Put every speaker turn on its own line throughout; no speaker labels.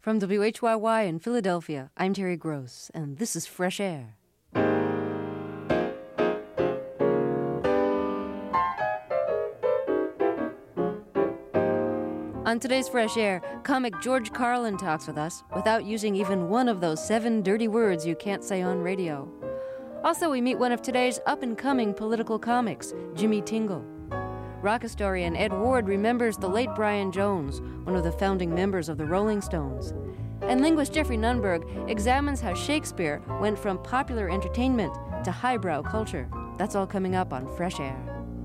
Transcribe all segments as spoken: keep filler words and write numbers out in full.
From W H Y Y in Philadelphia, I'm Terry Gross, and this is Fresh Air. On today's Fresh Air, comic George Carlin talks with us without using even one of those seven dirty words you can't say on radio. Also, we meet one of today's up-and-coming political comics, Jimmy Tingle. Rock historian Ed Ward remembers the late Brian Jones, one of the founding members of the Rolling Stones. And linguist Jeffrey Nunberg examines how Shakespeare went from popular entertainment to highbrow culture. That's all coming up on Fresh Air.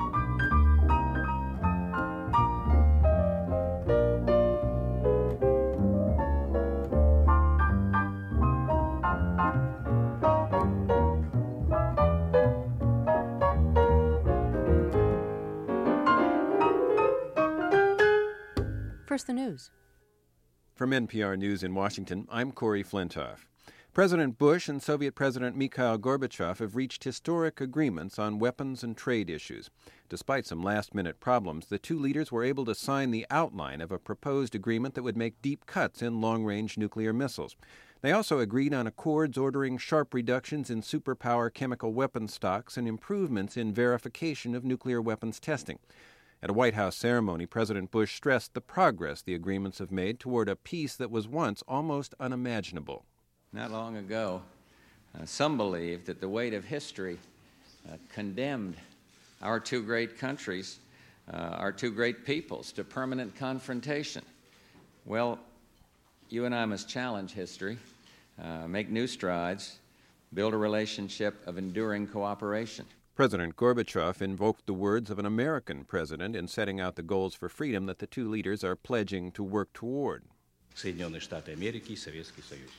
First, the news.
From N P R News in Washington, I'm Corey Flintoff. President Bush and Soviet President Mikhail Gorbachev have reached historic agreements on weapons and trade issues. Despite some last-minute problems, the two leaders were able to sign the outline of a proposed agreement that would make deep cuts in long-range nuclear missiles. They also agreed on accords ordering sharp reductions in superpower chemical weapons stocks and improvements in verification of nuclear weapons testing. At a White House ceremony, President Bush stressed the progress the agreements have made toward a peace that was once almost unimaginable.
Not long ago, uh, some believed that the weight of history uh, condemned our two great countries, uh, our two great peoples, to permanent confrontation. Well, you and I must challenge history, uh, make new strides, build a relationship of enduring cooperation.
President Gorbachev invoked the words of an American president in setting out the goals for freedom that the two leaders are pledging to work toward.
Соединенные Штаты Америки и Советский Союз.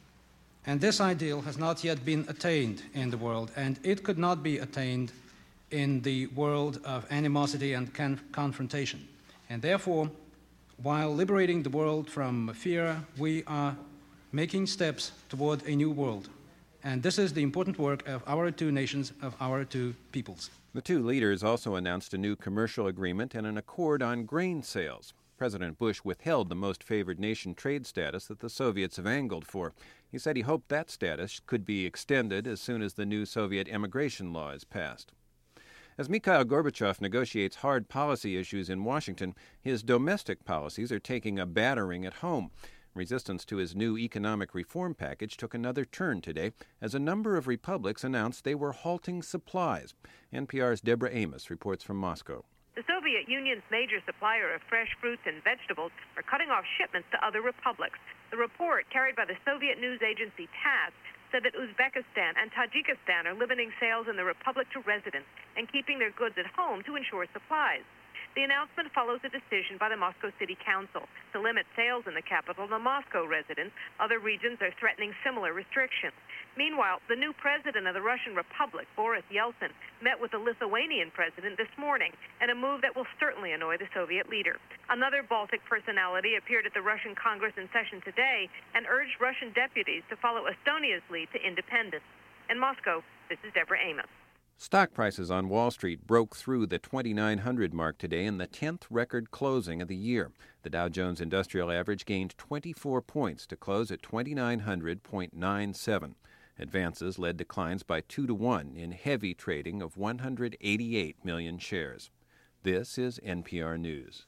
And this ideal has not yet been attained in the world, and it could not be attained in the world of animosity and con- confrontation. And therefore, while liberating the world from fear, we are making steps toward a new world. And this is the important work of our two nations, of our two peoples.
The two leaders also announced a new commercial agreement and an accord on grain sales. President Bush withheld the most favored nation trade status that the Soviets have angled for. He said he hoped that status could be extended as soon as the new Soviet immigration law is passed. As Mikhail Gorbachev negotiates hard policy issues in Washington, his domestic policies are taking a battering at home. Resistance to his new economic reform package took another turn today as a number of republics announced they were halting supplies. N P R's Deborah Amos reports from Moscow.
The Soviet Union's major supplier of fresh fruits and vegetables are cutting off shipments to other republics. The report, carried by the Soviet news agency TASS, said that Uzbekistan and Tajikistan are limiting sales in the republic to residents and keeping their goods at home to ensure supplies. The announcement follows a decision by the Moscow City Council to limit sales in the capital to Moscow residents. Other regions are threatening similar restrictions. Meanwhile, the new president of the Russian Republic, Boris Yeltsin, met with the Lithuanian president this morning in a move that will certainly annoy the Soviet leader. Another Baltic personality appeared at the Russian Congress in session today and urged Russian deputies to follow Estonia's lead to independence. In Moscow, this is Deborah Amos.
Stock prices on Wall Street broke through the twenty-nine hundred mark today in the tenth record closing of the year. The Dow Jones Industrial Average gained twenty-four points to close at twenty-nine hundred point nine seven. Advances led declines by two to one in heavy trading of one hundred eighty-eight million shares. This is N P R News.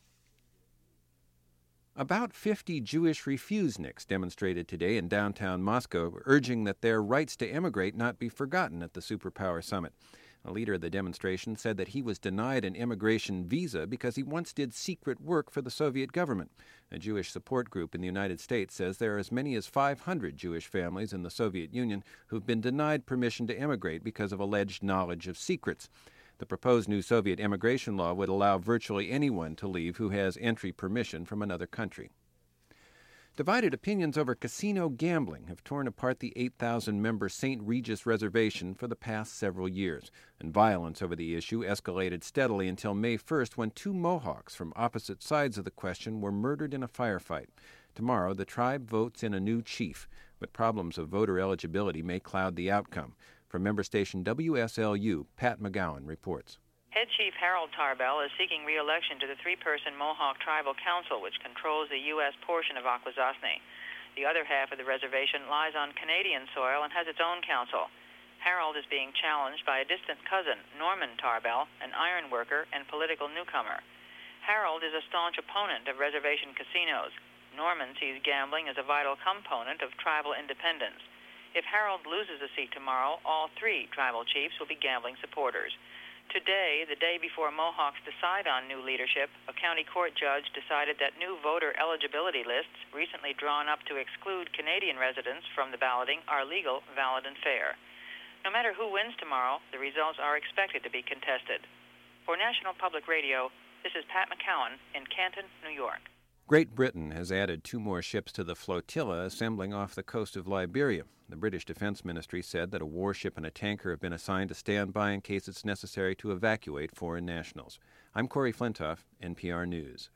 About fifty Jewish refuseniks demonstrated today in downtown Moscow, urging that their rights to immigrate not be forgotten at the Superpower Summit. A leader of the demonstration said that he was denied an immigration visa because he once did secret work for the Soviet government. A Jewish support group in the United States says there are as many as five hundred Jewish families in the Soviet Union who've been denied permission to immigrate because of alleged knowledge of secrets. The proposed new Soviet immigration law would allow virtually anyone to leave who has entry permission from another country. Divided opinions over casino gambling have torn apart the eight thousand member Saint Regis Reservation for the past several years, and violence over the issue escalated steadily until May first when two Mohawks from opposite sides of the question were murdered in a firefight. Tomorrow, the tribe votes in a new chief, but problems of voter eligibility may cloud the outcome. From member station W S L U, Pat McGowan reports.
Head Chief Harold Tarbell is seeking re-election to the three-person Mohawk Tribal Council, which controls the U S portion of Akwesasne. The other half of the reservation lies on Canadian soil and has its own council. Harold is being challenged by a distant cousin, Norman Tarbell, an iron worker and political newcomer. Harold is a staunch opponent of reservation casinos. Norman sees gambling as a vital component of tribal independence. If Harold loses a seat tomorrow, all three tribal chiefs will be gambling supporters. Today, the day before Mohawks decide on new leadership, a county court judge decided that new voter eligibility lists, recently drawn up to exclude Canadian residents from the balloting, are legal, valid, and fair. No matter who wins tomorrow, the results are expected to be contested. For National Public Radio, this is Pat McCowan in Canton, New York.
Great Britain has added two more ships to the flotilla assembling off the coast of Liberia. The British Defense Ministry said that a warship and a tanker have been assigned to stand by in case it's necessary to evacuate foreign nationals. I'm Corey Flintoff, N P R News.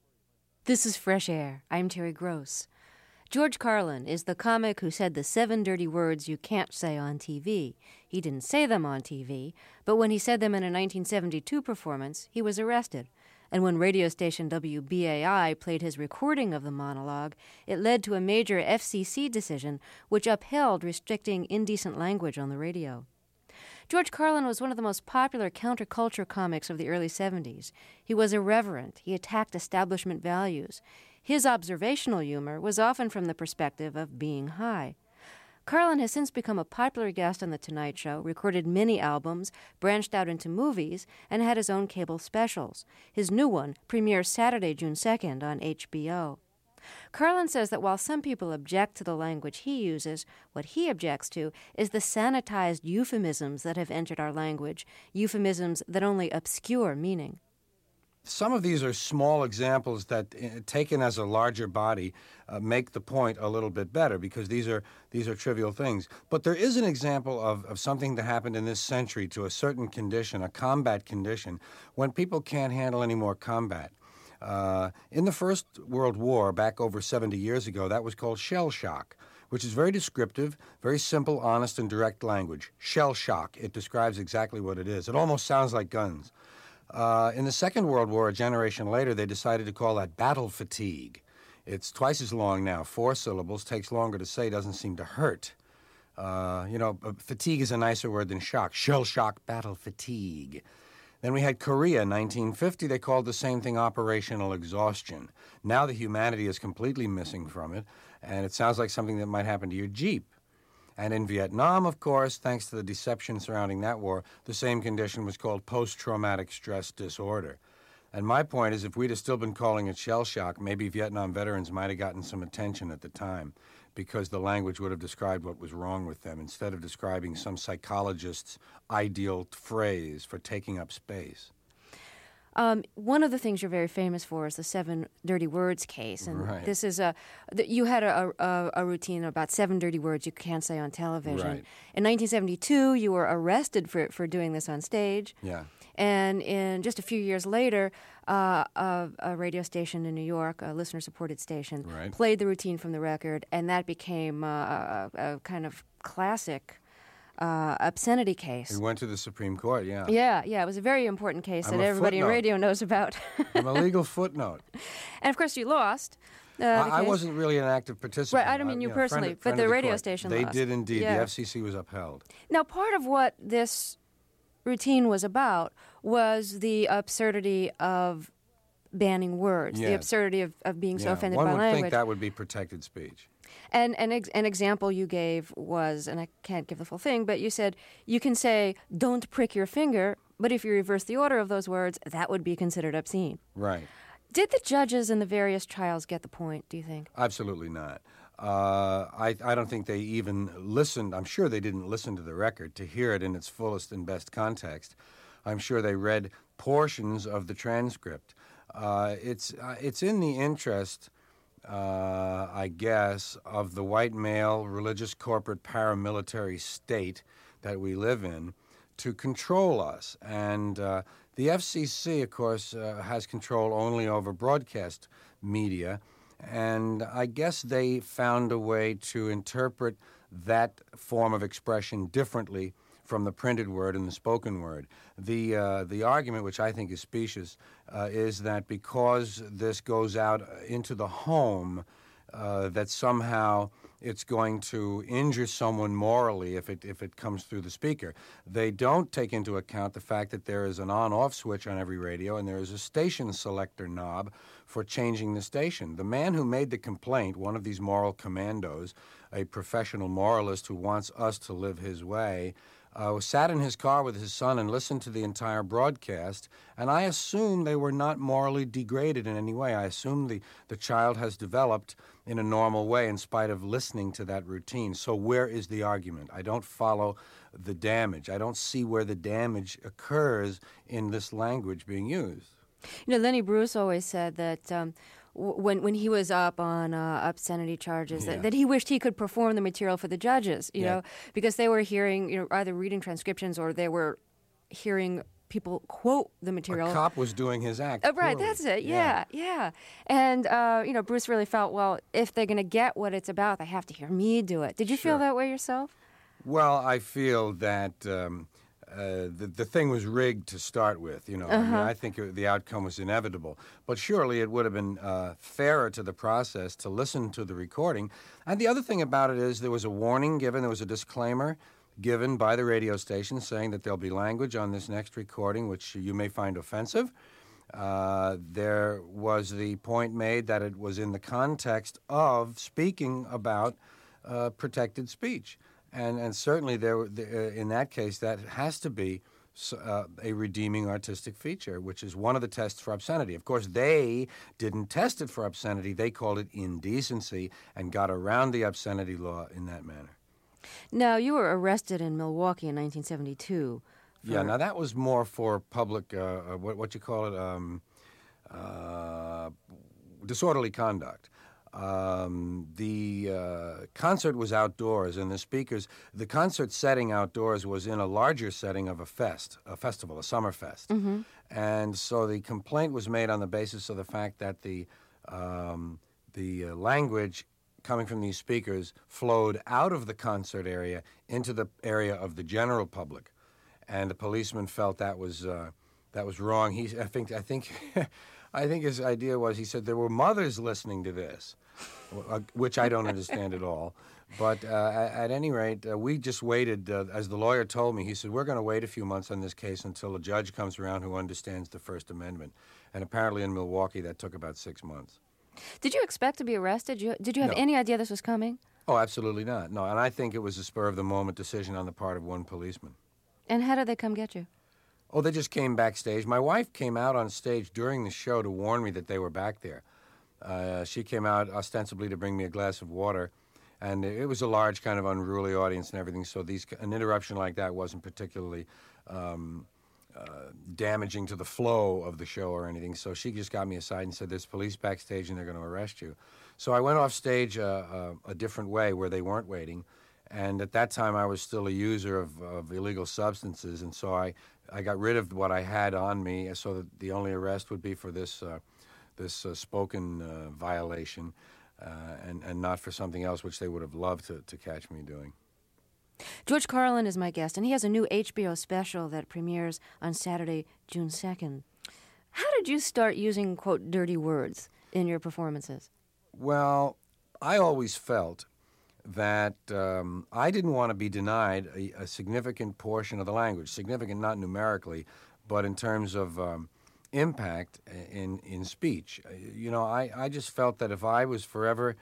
This is Fresh Air. I'm Terry Gross. George Carlin is the comic who said the seven dirty words you can't say on T V. He didn't say them on T V, but when he said them in a nineteen seventy-two performance, he was arrested. And when radio station W B A I played his recording of the monologue, it led to a major F C C decision which upheld restricting indecent language on the radio. George Carlin was one of the most popular counterculture comics of the early seventies. He was irreverent. He attacked establishment values. His observational humor was often from the perspective of being high. Carlin has since become a popular guest on The Tonight Show, recorded many albums, branched out into movies, and had his own cable specials. His new one premieres Saturday, June second on H B O. Carlin says that while some people object to the language he uses, what he objects to is the sanitized euphemisms that have entered our language, euphemisms that only obscure meaning.
Some of these are small examples that, uh, taken as a larger body, uh, make the point a little bit better because these are these are trivial things. But there is an example of, of something that happened in this century to a certain condition, a combat condition, when people can't handle any more combat. Uh, in the First World War, back over seventy years ago, that was called shell shock, which is very descriptive, very simple, honest, and direct language. Shell shock. It describes exactly what it is. It almost sounds like guns. Uh, in the Second World War, a generation later, they decided to call that battle fatigue. It's twice as long now, four syllables, takes longer to say, doesn't seem to hurt. Uh, you know, fatigue is a nicer word than shock. Shell shock, battle fatigue. Then we had Korea, nineteen fifty. They called the same thing operational exhaustion. Now the humanity is completely missing from it, and it sounds like something that might happen to your Jeep. And in Vietnam, of course, thanks to the deception surrounding that war, the same condition was called post-traumatic stress disorder. And my point is, if we'd have still been calling it shell shock, maybe Vietnam veterans might have gotten some attention at the time because the language would have described what was wrong with them instead of describing some psychologist's ideal phrase for taking up space.
Um, one of the things you're very famous for is the seven dirty words case, and
right.
this is a you had a, a, a routine about seven dirty words you can't say on television.
Right.
In nineteen seventy-two, you were arrested for for doing this on stage.
Yeah.
And in just a few years later, uh, a, a radio station in New York, a listener-supported station,
right.
played the routine from the record, and that became uh, a, a kind of classic Uh, obscenity case.
It went to the Supreme Court, yeah.
Yeah, yeah. It was a very important case
I'm
that
a
everybody
footnote.
in radio knows about.
I'm a legal footnote.
And of course, you lost. Uh,
I, I wasn't really an active participant.
Right, I don't mean you
yeah,
personally,
friend,
but
friend
the
of
radio
court.
station
They
lost.
did indeed.
Yeah.
The F C C was upheld.
Now, part of what this routine was about was the absurdity of banning words, the
Yes.
absurdity of, of being so
Yeah,
offended
one
by
would
language.
think that would be protected speech.
And an, ex- an example you gave was, and I can't give the full thing, but you said you can say, don't prick your finger, but if you reverse the order of those words, that would be considered obscene.
Right.
Did the judges in the various trials get the point, do you think?
Absolutely not. Uh, I, I don't think they even listened. I'm sure they didn't listen to the record to hear it in its fullest and best context. I'm sure they read portions of the transcript. Uh, it's, uh, it's in the interest, uh, I guess, of the white male, religious, corporate, paramilitary state that we live in to control us. And uh, the F C C, of course, uh, has control only over broadcast media. And I guess they found a way to interpret that form of expression differently from the printed word and the spoken word. The uh, the argument, which I think is specious, uh, is that because this goes out into the home, uh, that somehow it's going to injure someone morally if it if it comes through the speaker. They don't take into account the fact that there is an on-off switch on every radio and there is a station selector knob for changing the station. The man who made the complaint, one of these moral commandos, a professional moralist who wants us to live his way, Uh, sat in his car with his son and listened to the entire broadcast, and I assume they were not morally degraded in any way. I assume the, the child has developed in a normal way in spite of listening to that routine. So where is the argument? I don't follow the damage. I don't see where the damage occurs in this language being used.
You know, Lenny Bruce always said that um, w- when when he was up on uh, obscenity charges,
Yeah.
that, that he wished he could perform the material for the judges, you
Yeah.
know, because they were hearing, you know, either reading transcriptions or they were hearing people quote the material.
A cop was doing his act.
Uh, right,
poorly.
that's it. Yeah, yeah. And, uh, you know, Bruce really felt, well, if they're going to get what it's about, they have to hear me do it. Did you feel
Sure.
that way yourself?
Well, I feel that um, uh, the, the thing was rigged to start with. You know, I mean, I think it, the outcome was inevitable. But surely it would have been uh, fairer to the process to listen to the recording. And the other thing about it is there was a warning given, there was a disclaimer given by the radio station saying that there'll be language on this next recording which you may find offensive. Uh, there was the point made that it was in the context of speaking about uh, protected speech. And, and certainly, there, uh, in that case, that has to be uh, a redeeming artistic feature, which is one of the tests for obscenity. Of course, they didn't test it for obscenity. They called it indecency and got around the obscenity law in that manner.
Now, you were arrested in Milwaukee in nineteen seventy-two.
Yeah, now that was more for public, uh, uh, what, what you call it, um, uh, disorderly conduct. Um, the uh, concert was outdoors, and the speakers, the concert setting outdoors was in a larger setting of a fest, a festival, a summer fest. Mm-hmm. And so the complaint was made on the basis of the fact that the, um, the uh, language coming from these speakers flowed out of the concert area into the area of the general public. And the policeman felt that was, uh, that was wrong. He, I think, I think, I think his idea was, he said there were mothers listening to this, which I don't understand at all. But uh, at any rate, uh, we just waited, uh, as the lawyer told me, he said, we're going to wait a few months on this case until a judge comes around who understands the First Amendment. And apparently in Milwaukee, that took about six months.
Did you expect to be arrested? You, did you have
No.
any idea this was coming?
Oh, absolutely not. No, and I think it was a spur-of-the-moment decision on the part of one policeman.
And how did they come get you?
Oh, they just came backstage. My wife came out on stage during the show to warn me that they were back there. Uh, she came out ostensibly to bring me a glass of water, and it was a large kind of unruly audience and everything, so these, an interruption like that wasn't particularly um, uh, damaging to the flow of the show or anything. So she just got me aside and said, there's police backstage and they're going to arrest you. So I went off stage uh, uh, a different way where they weren't waiting. And at that time, I was still a user of, of illegal substances, and so I, I got rid of what I had on me, so that the only arrest would be for this uh, this uh, spoken uh, violation, uh, and, and not for something else, which they would have loved to, to catch me doing.
George Carlin is my guest, and he has a new H B O special that premieres on Saturday, June second. How did you start using, quote, dirty words in your performances?
Well, I always felt that um, I didn't want to be denied a, a significant portion of the language, significant not numerically, but in terms of um, impact in, in speech. You know, I, I just felt that if I was forever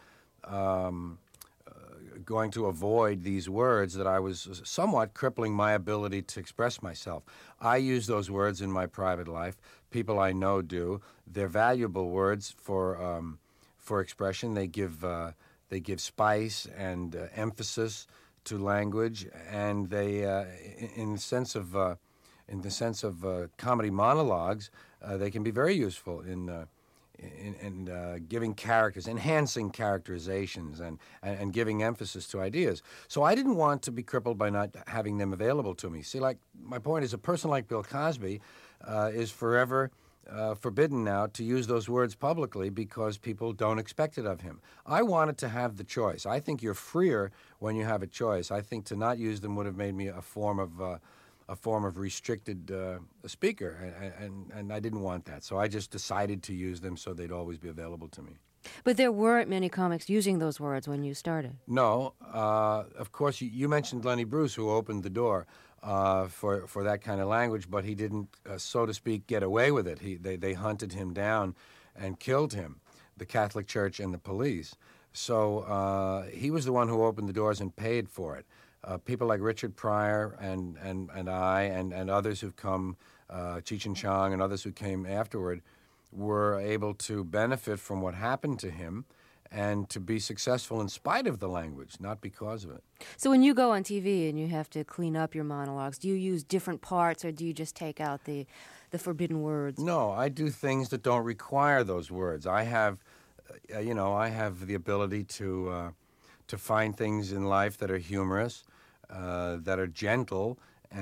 um, uh, going to avoid these words, that I was somewhat crippling my ability to express myself. I use those words in my private life. People I know do. They're valuable words for, um, for expression. They give... Uh, They give spice and uh, emphasis to language, and they, uh, in, in the sense of, uh, in the sense of uh, comedy monologues, uh, they can be very useful in, uh, in, in uh, giving characters, enhancing characterizations, and, and, and giving emphasis to ideas. So I didn't want to be crippled by not having them available to me. See, like my point is, a person like Bill Cosby uh, is forever. Uh, forbidden now to use those words publicly because people don't expect it of him. I wanted to have the choice. I think you're freer when you have a choice. I think to not use them would have made me a form of uh, a form of restricted uh, speaker, and, and and I didn't want that. So I just decided to use them so they'd always be available to me.
But there weren't many comics using those words when you started.
No. Uh, of course, you, you mentioned Lenny Bruce, who opened the door uh, for, for that kind of language, but he didn't, uh, so to speak, get away with it. He, they, they hunted him down and killed him, the Catholic Church and the police. So uh, he was the one who opened the doors and paid for it. Uh, people like Richard Pryor and, and, and I and, and others who've come, uh, Cheech and Chong and others who came afterward, were able to benefit from what happened to him and to be successful in spite of the language, not because of it.
So when you go on T V and you have to clean up your monologues, do you use different parts or do you just take out the, the forbidden words?
No, I do things that don't require those words. I have, uh, you know, I have the ability to, uh, to find things in life that are humorous, uh, that are gentle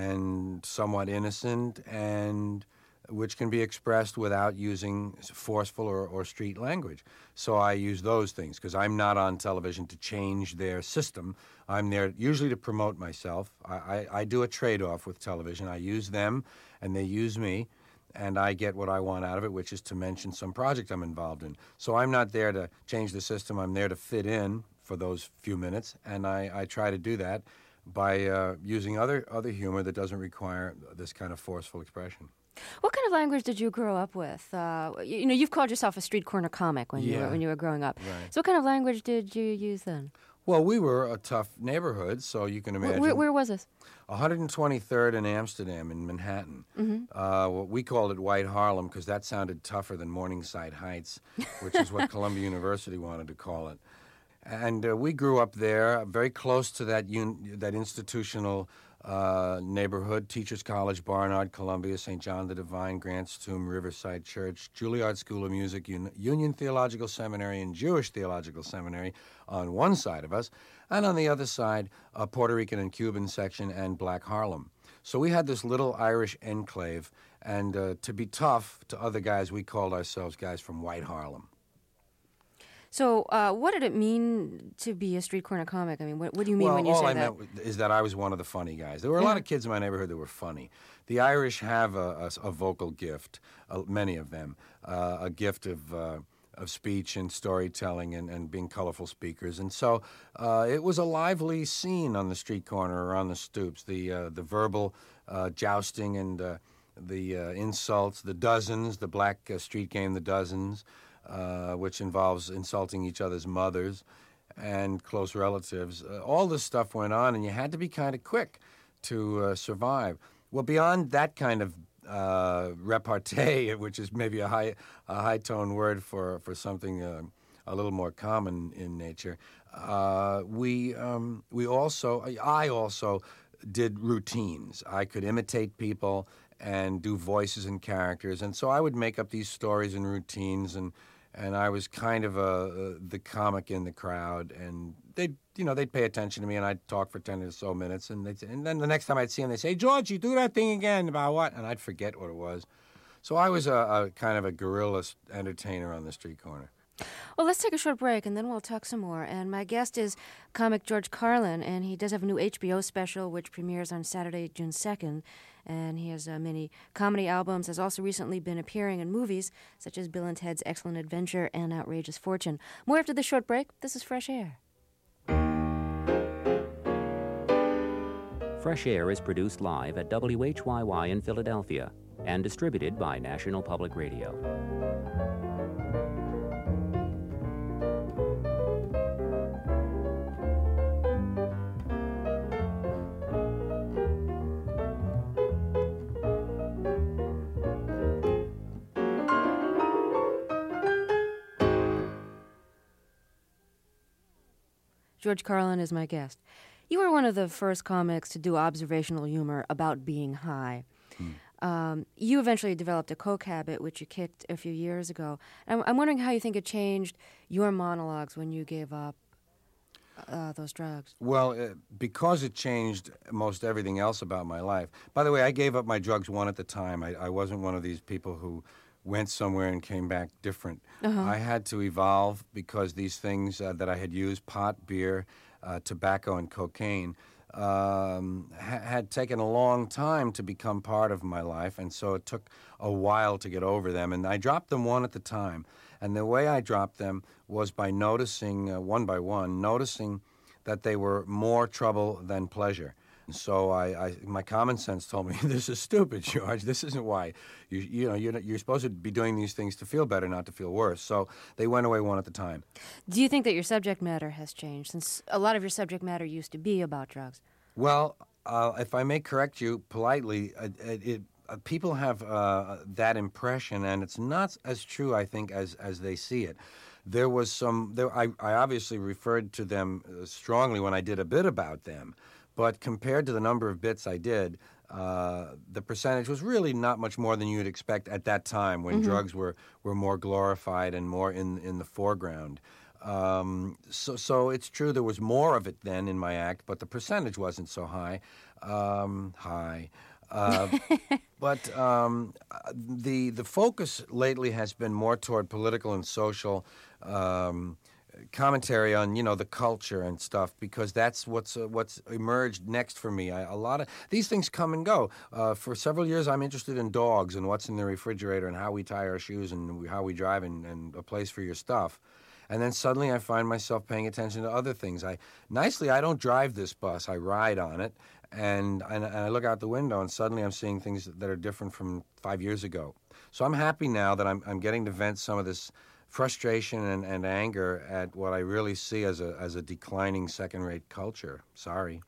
and somewhat innocent, and which can be expressed without using forceful or, or street language. So I use those things because I'm not on television to change their system. I'm there usually to promote myself. I, I, I do a trade-off with television. I use them, and they use me, and I get what I want out of it, which is to mention some project I'm involved in. So I'm not there to change the system. I'm there to fit in for those few minutes, and I, I try to do that by uh, using other, other humor that doesn't require this kind of forceful expression.
What kind of language did you grow up with? Uh, you, you know, you've called yourself a street corner comic when
Yeah.
you were, when you were growing up.
Right.
So what kind of language did you use then?
Well, we were a tough neighborhood, so you can imagine.
Where, where was this?
one hundred twenty-third in Amsterdam in Manhattan.
Mm-hmm.
Uh, well, we called it White Harlem because that sounded tougher than Morningside Heights, which is what Columbia University wanted to call it. And uh, we grew up there, very close to that un- that institutional uh, neighborhood, Teachers College, Barnard, Columbia, Saint John the Divine, Grant's Tomb, Riverside Church, Juilliard School of Music, Un- Union Theological Seminary, and Jewish Theological Seminary on one side of us, and on the other side, a Puerto Rican and Cuban section and Black Harlem. So we had this little Irish enclave, and uh, to be tough to other guys, we called ourselves guys from White Harlem.
So uh, what did it mean to be a street corner comic? I mean, what, what do you mean
well,
when you
all
say
I
that?
meant is that I was one of the funny guys. There were a lot of kids in my neighborhood that were funny. The Irish have a, a, a vocal gift, uh, many of them, uh, a gift of uh, of speech and storytelling and, and being colorful speakers. And so uh, it was a lively scene on the street corner or on the stoops, the, uh, the verbal uh, jousting and uh, the uh, insults, the dozens, the black uh, street game, the dozens, Uh, which involves insulting each other's mothers and close relatives. Uh, all this stuff went on, and you had to be kind of quick to uh, survive. Well, beyond that kind of uh, repartee, which is maybe a high, a high-tone word for, for something uh, a little more common in nature, uh, we, um, we also, I also did routines. I could imitate people and do voices and characters, and so I would make up these stories and routines, and and I was kind of a, a the comic in the crowd, and they'd you know they'd pay attention to me, and I'd talk for ten or so minutes, and they and then the next time I'd see them, they'd say, "George, you do that thing again about what?" And I'd forget what it was. So I was a, a kind of a guerrilla entertainer on the street corner.
Well, let's take a short break, and then we'll talk some more. And my guest is comic George Carlin, and he does have a new H B O special, which premieres on Saturday, June second. And he has uh, many comedy albums, has also recently been appearing in movies, such as Bill and Ted's Excellent Adventure and Outrageous Fortune. More after this short break. This is Fresh Air.
Fresh Air is produced live at W H Y Y in Philadelphia and distributed by National Public Radio.
George Carlin is my guest. You were one of the first comics to do observational humor about being high. Hmm. Um, you eventually developed a coke habit, which you kicked a few years ago. I'm, I'm wondering how you think it changed your monologues when you gave up uh, those drugs.
Well, uh, because it changed most everything else about my life. By the way, I gave up my drugs one at a time. I, I wasn't one of these people who went somewhere and came back different. Uh-huh. I had to evolve because these things uh, that I had used, pot, beer, uh, tobacco, and cocaine, um, ha- had taken a long time to become part of my life, and so it took a while to get over them. And I dropped them one at a time. And the way I dropped them was by noticing, uh, one by one, noticing that they were more trouble than pleasure. So I, I, my common sense told me, this is stupid, George. This isn't why. You, you know, you're, you're supposed to be doing these things to feel better, not to feel worse. So they went away one at a time.
Do you think that your subject matter has changed, since a lot of your subject matter used to be about drugs?
Well, uh, if I may correct you politely, uh, it, it, uh, people have uh, that impression, and it's not as true, I think, as, as they see it. There was some, there, I, I obviously referred to them uh, strongly when I did a bit about them. But compared to the number of bits I did, uh, the percentage was really not much more than you'd expect at that time when mm-hmm. drugs were, were more glorified and more in, in the foreground. Um, so, so it's true there was more of it then in my act, but the percentage wasn't so high. Um, high. Uh, but um, the, the focus lately has been more toward political and social um commentary on, you know, the culture and stuff, because that's what's uh, what's emerged next for me. I, a lot of these things come and go. Uh, for several years, I'm interested in dogs and what's in the refrigerator and how we tie our shoes and how we drive and, and a place for your stuff. And then suddenly I find myself paying attention to other things. I nicely, I don't drive this bus. I ride on it, and, and, and I look out the window, and suddenly I'm seeing things that are different from five years ago. So I'm happy now that I'm, I'm getting to vent some of this frustration and, and anger at what I really see as a as a declining second-rate culture. Sorry.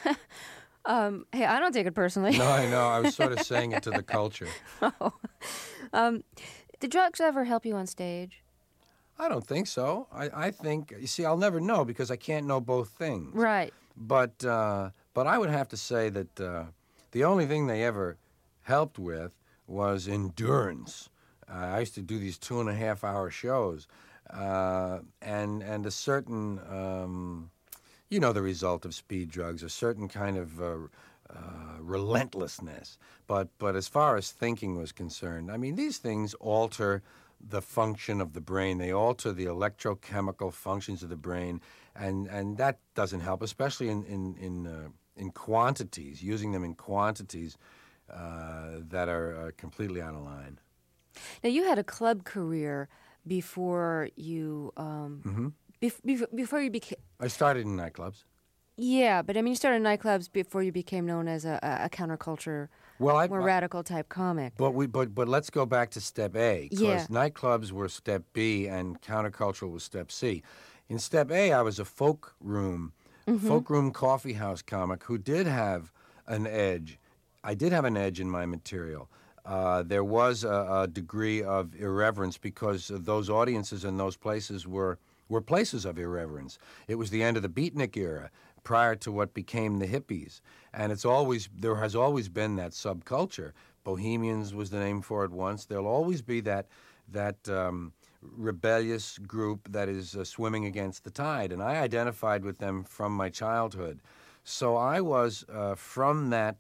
um, hey, I don't take it personally.
No, I know. I was sort of saying it to the culture.
Oh. Um, did drugs ever help you on stage?
I don't think so. I, I think, you see, I'll never know because I can't know both things.
Right.
But, uh, but I would have to say that uh, the only thing they ever helped with was endurance. Uh, I used to do these two and a half hour shows, uh, and and a certain, um, you know, the result of speed drugs, a certain kind of uh, uh, relentlessness. But but as far as thinking was concerned, I mean, these things alter the function of the brain. They alter the electrochemical functions of the brain, and, and that doesn't help, especially in in in, uh, in quantities, using them in quantities uh, that are uh, completely out of line.
Now, you had a club career before you, um,
mm-hmm.
bef- bef- before you became...
I started in nightclubs.
Yeah, but I mean, you started in nightclubs before you became known as a, a counterculture,
well, I,
more
I,
radical type comic.
But we, but but let's go back to step A, because
yeah.
nightclubs were step B and countercultural was step C. In step A, I was a folk room, mm-hmm. folk room coffee house comic who did have an edge. I did have an edge in my material. Uh, there was a, a degree of irreverence because those audiences and those places were, were places of irreverence. It was the end of the beatnik era, prior to what became the hippies. And it's always, there has always been that subculture. Bohemians was the name for it once. There'll always be that, that um, rebellious group that is uh, swimming against the tide. And I identified with them from my childhood. So I was uh, from that...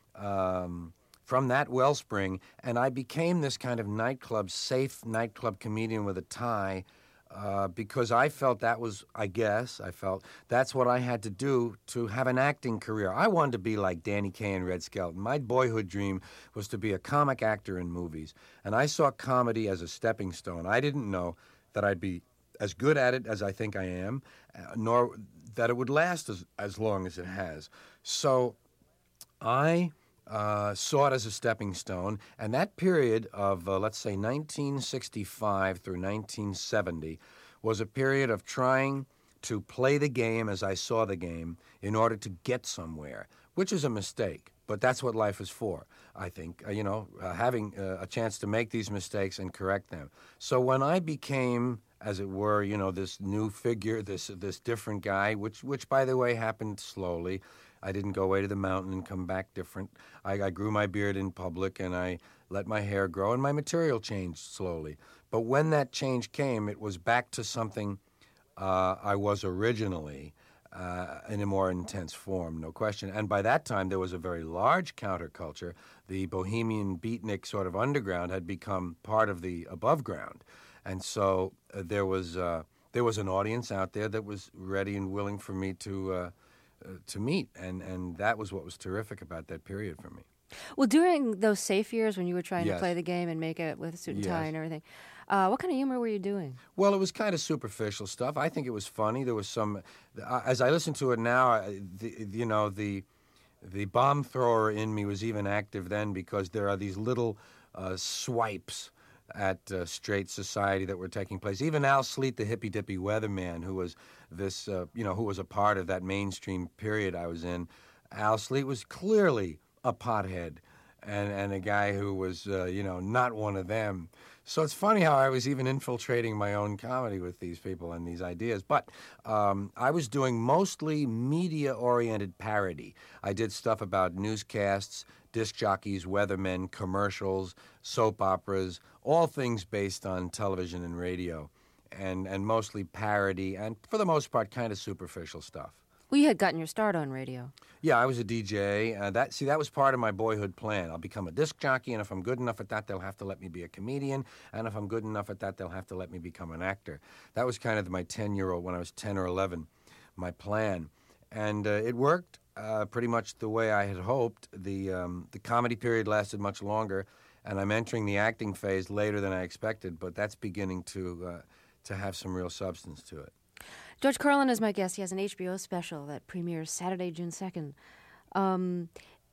Um, from that wellspring, and I became this kind of nightclub, safe nightclub comedian with a tie uh, because I felt that was, I guess, I felt that's what I had to do to have an acting career. I wanted to be like Danny Kaye and Red Skelton. My boyhood dream was to be a comic actor in movies, and I saw comedy as a stepping stone. I didn't know that I'd be as good at it as I think I am, uh, nor that it would last as, as long as it has. So I... Uh, saw it as a stepping stone, and that period of, uh, let's say, nineteen sixty-five through nineteen seventy was a period of trying to play the game as I saw the game in order to get somewhere, which is a mistake, but that's what life is for, I think, uh, you know, uh, having uh, a chance to make these mistakes and correct them. So when I became, as it were, you know, this new figure, this this different guy, which, which by the way, happened slowly. I didn't go away to the mountain and come back different. I, I grew my beard in public, and I let my hair grow, and my material changed slowly. But when that change came, it was back to something uh, I was originally uh, in a more intense form, no question. And by that time, there was a very large counterculture. The bohemian beatnik sort of underground had become part of the above ground. And so uh, there was uh, there was an audience out there that was ready and willing for me to... Uh, Uh, to meet, and, and that was what was terrific about that period for me.
Well, during those safe years when you were trying
Yes.
to play the game and make it with a suit and tie
Yes.
and everything, uh, what kind of humor were you doing?
Well, it was kind of superficial stuff. I think it was funny. There was some, uh, as I listen to it now, I- the, you know, the the bomb thrower in me was even active then, because there are these little uh, swipes at uh, straight society that were taking place. Even Al Sleet, the hippy dippy weatherman, who was this, uh, you know, who was a part of that mainstream period I was in. Al Sleet was clearly a pothead, and and a guy who was, uh, you know, not one of them. So it's funny how I was even infiltrating my own comedy with these people and these ideas. But um, I was doing mostly media-oriented parody. I did stuff about newscasts, disc jockeys, weathermen, commercials, soap operas, all things based on television and radio, and, and mostly parody, and for the most part, kind of superficial stuff.
Well, you had gotten your start on radio.
Yeah, I was a D J. Uh, that see, that was part of my boyhood plan. I'll become a disc jockey, and if I'm good enough at that, they'll have to let me be a comedian. And if I'm good enough at that, they'll have to let me become an actor. That was kind of my ten-year-old, when I was ten or eleven, my plan. And uh, it worked uh, pretty much the way I had hoped. The, um, the comedy period lasted much longer, and I'm entering the acting phase later than I expected, but that's beginning to, uh, to have some real substance to it.
George Carlin is my guest. He has an H B O special that premieres Saturday, June second. Um,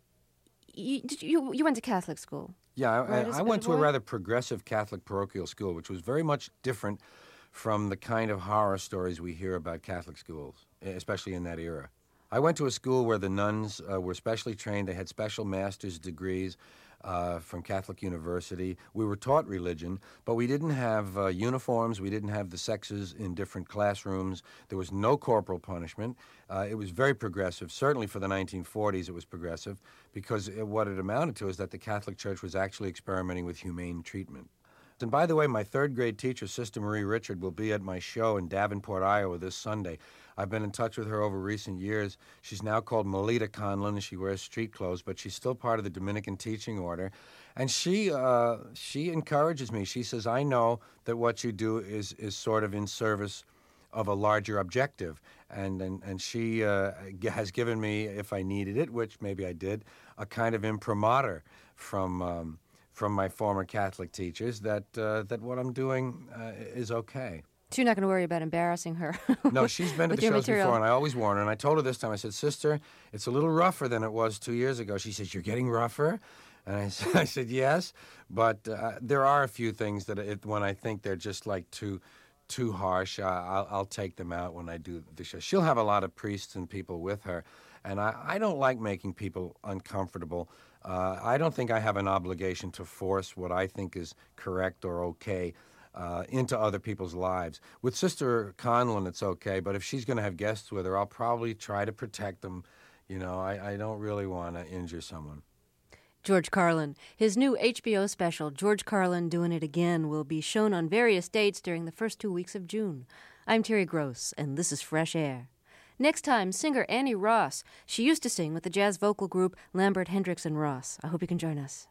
you, did you, you went to Catholic school.
Yeah, I,
right,
I,
as-
I
as
went
a
to a
boy?
rather progressive Catholic parochial school, which was very much different from the kind of horror stories we hear about Catholic schools, especially in that era. I went to a school where the nuns uh, were specially trained. They had special master's degrees uh, from Catholic University. We were taught religion, but we didn't have uh, uniforms. We didn't have the sexes in different classrooms. There was no corporal punishment. Uh, it was very progressive. Certainly for the nineteen forties, it was progressive, because it, what it amounted to is that the Catholic Church was actually experimenting with humane treatment. And by the way, my third grade teacher, Sister Marie Richard, will be at my show in Davenport, Iowa this Sunday. I've been in touch with her over recent years. She's now called Melita Conlon, and she wears street clothes, but she's still part of the Dominican Teaching Order. And she uh, she encourages me. She says, I know that what you do is, is sort of in service of a larger objective. And, and, and she uh, has given me, if I needed it, which maybe I did, a kind of imprimatur from... Um, from my former Catholic teachers that uh, that what I'm doing uh, is okay.
So you're not going to worry about embarrassing her.
No, she's been to
with
the
your
shows
material.
before, and I always warn her. And I told her this time, I said, Sister, it's a little rougher than it was two years ago. She says, you're getting rougher? And I, s- I said, yes. But uh, there are a few things that it, when I think they're just like too too harsh, uh, I'll, I'll take them out when I do the show. She'll have a lot of priests and people with her. And I, I don't like making people uncomfortable. Uh, I don't think I have an obligation to force what I think is correct or okay uh, into other people's lives. With Sister Conlon, it's okay, but if she's going to have guests with her, I'll probably try to protect them. You know, I, I don't really want to injure someone.
George Carlin. His new H B O special, George Carlin Doing It Again, will be shown on various dates during the first two weeks of June. I'm Terry Gross, and this is Fresh Air. Next time, singer Annie Ross. She used to sing with the jazz vocal group Lambert, Hendricks, and Ross. I hope you can join us.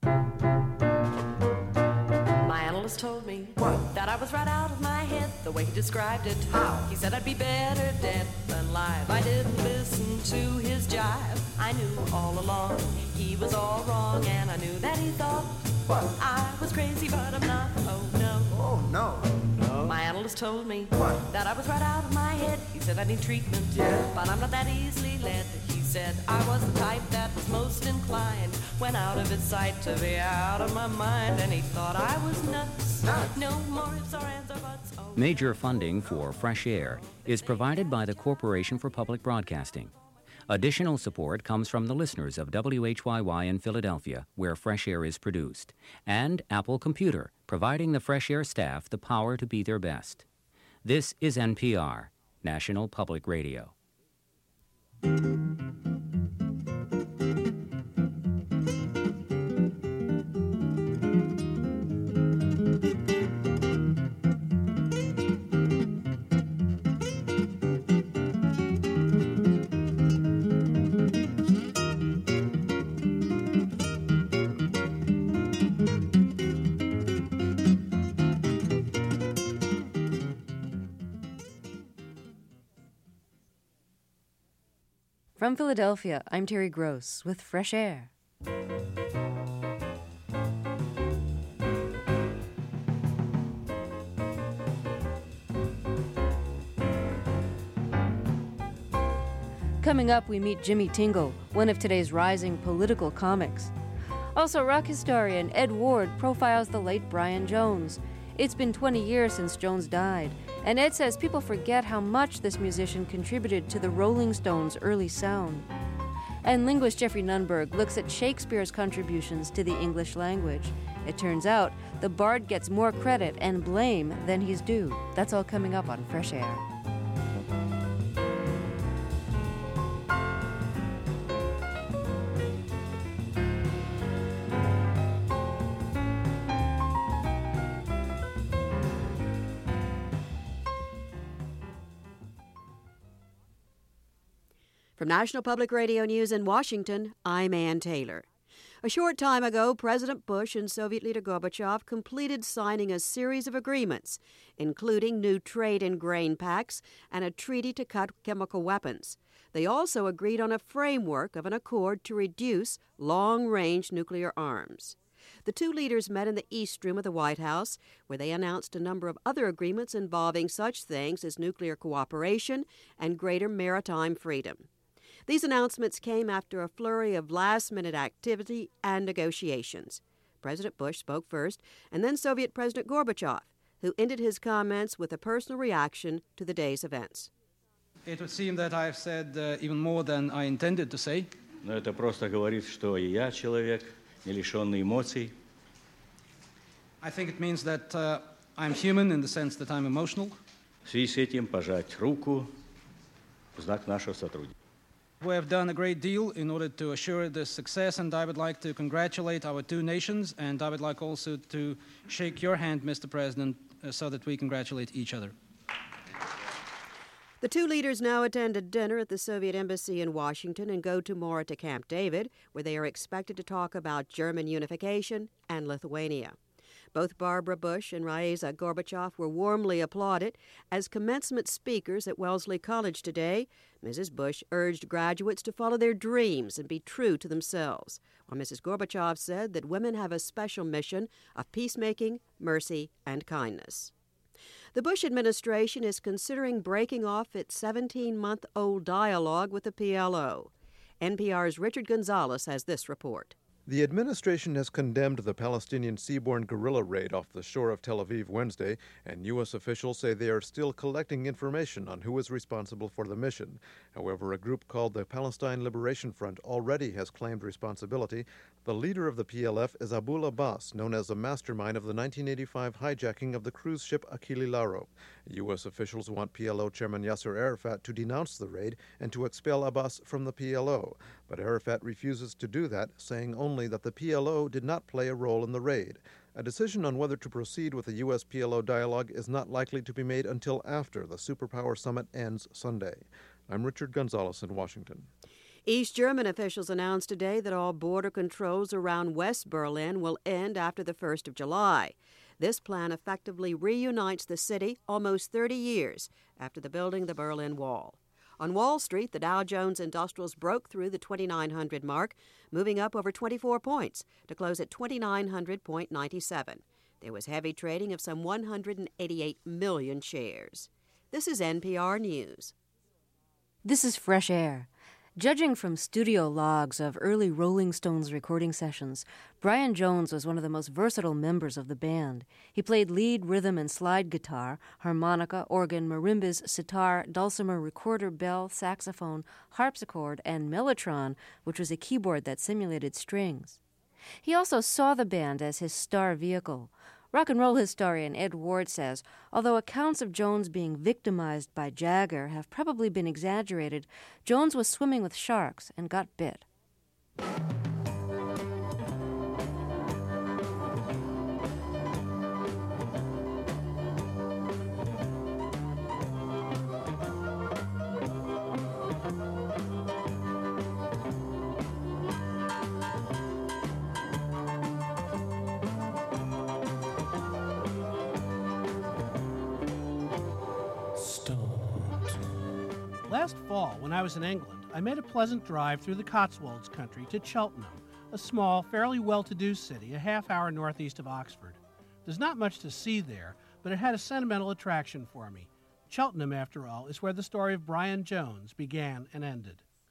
My analyst told me what? That I was right out of my head, the way he described it. How? He said I'd be better dead than live. I didn't listen to his jive. I knew all along he was all wrong, and I knew that he thought what? I was crazy, but I'm not. Oh no.
Oh no.
My analyst told me what? That I was right out of my head. He said I need treatment, yeah, but I'm not that easily led. He said I was the type that was most inclined, when out of his sight, to be out of my mind, and he thought I was nuts. nuts. No more ifs or ands or buts. Oh.
Major funding for Fresh Air is provided by the Corporation for Public Broadcasting. Additional support comes from the listeners of W H Y Y in Philadelphia, where Fresh Air is produced, and Apple Computer, providing the Fresh Air staff the power to be their best. This is N P R, National Public Radio.
From Philadelphia, I'm Terry Gross with Fresh Air. Coming up, we meet Jimmy Tingle, one of today's rising political comics. Also, rock historian Ed Ward profiles the late Brian Jones. It's been twenty years since Jones died, and Ed says people forget how much this musician contributed to the Rolling Stones' early sound. And linguist Jeffrey Nunberg looks at Shakespeare's contributions to the English language. It turns out the bard gets more credit and blame than he's due. That's all coming up on Fresh Air.
From National Public Radio News in Washington, I'm Ann Taylor. A short time ago, President Bush and Soviet leader Gorbachev completed signing a series of agreements, including new trade in grain pacts and a treaty to cut chemical weapons. They also agreed on a framework of an accord to reduce long-range nuclear arms. The two leaders met in the East Room of the White House, where they announced a number of other agreements involving such things as nuclear cooperation and greater maritime freedom. These announcements came after a flurry of last-minute activity and negotiations. President Bush spoke first, and then Soviet President Gorbachev, who ended his comments with a personal reaction to the day's events.
It would seem that I've said uh, even more than I intended to say.
Но это просто говорит, что и я человек, не лишенный эмоций.
I think it means that uh, I'm human in the sense that I'm emotional.
В связи с этим пожать руку в знак нашего сотрудничества.
We have done a great deal in order to assure this success, and I would like to congratulate our two nations, and I would like also to shake your hand, Mister President, uh, so that we congratulate each other.
The two leaders now attend a dinner at the Soviet Embassy in Washington and go tomorrow to Camp David, where they are expected to talk about German unification and Lithuania. Both Barbara Bush and Raisa Gorbachev were warmly applauded. As commencement speakers at Wellesley College today, Missus Bush urged graduates to follow their dreams and be true to themselves, while Missus Gorbachev said that women have a special mission of peacemaking, mercy, and kindness. The Bush administration is considering breaking off its seventeen-month-old dialogue with the P L O. N P R's Richard Gonzalez has this report.
The administration has condemned the Palestinian seaborne guerrilla raid off the shore of Tel Aviv Wednesday, and U S officials say they are still collecting information on who is responsible for the mission. However, a group called the Palestine Liberation Front already has claimed responsibility. The leader of the P L F is Abul Abbas, known as the mastermind of the nineteen eighty-five hijacking of the cruise ship Achille Lauro. U S officials want P L O Chairman Yasser Arafat to denounce the raid and to expel Abbas from the P L O. But Arafat refuses to do that, saying only that the P L O did not play a role in the raid. A decision on whether to proceed with the U S P L O dialogue is not likely to be made until after the Superpower Summit ends Sunday. I'm Richard Gonzalez in Washington.
East German officials announced today that all border controls around West Berlin will end after the first of July. This plan effectively reunites the city almost thirty years after the building of the Berlin Wall. On Wall Street, the Dow Jones Industrials broke through the twenty-nine hundred mark, moving up over twenty-four points to close at twenty-nine hundred ninety-seven. There was heavy trading of some one hundred eighty-eight million shares. This is N P R News.
This is Fresh Air. Judging from studio logs of early Rolling Stones recording sessions, Brian Jones was one of the most versatile members of the band. He played lead, rhythm, and slide guitar, harmonica, organ, marimbas, sitar, dulcimer, recorder, bell, saxophone, harpsichord, and mellotron, which was a keyboard that simulated strings. He also saw the band as his star vehicle. Rock and roll historian Ed Ward says, although accounts of Jones being victimized by Jagger have probably been exaggerated, Jones was swimming with sharks and got bit.
Last fall, when I was in England, I made a pleasant drive through the Cotswolds country to Cheltenham, a small, fairly well-to-do city a half hour northeast of Oxford. There's not much to see there, but it had a sentimental attraction for me. Cheltenham, after all, is where the story of Brian Jones began and ended.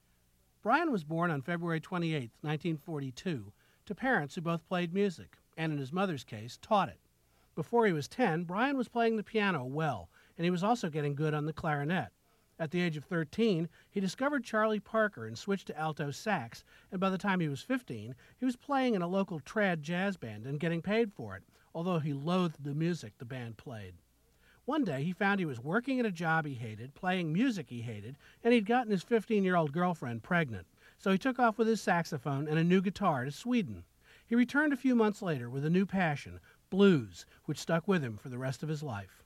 Brian was born on February twenty-eighth, nineteen forty-two, to parents who both played music, and in his mother's case, taught it. Before he was ten, Brian was playing the piano well, and he was also getting good on the clarinet. At the age of thirteen, he discovered Charlie Parker and switched to alto sax, and by the time he was fifteen, he was playing in a local trad jazz band and getting paid for it, although he loathed the music the band played. One day, he found he was working at a job he hated, playing music he hated, and he'd gotten his fifteen-year-old girlfriend pregnant. So he took off with his saxophone and a new guitar to Sweden. He returned a few months later with a new passion, blues, which stuck with him for the rest of his life.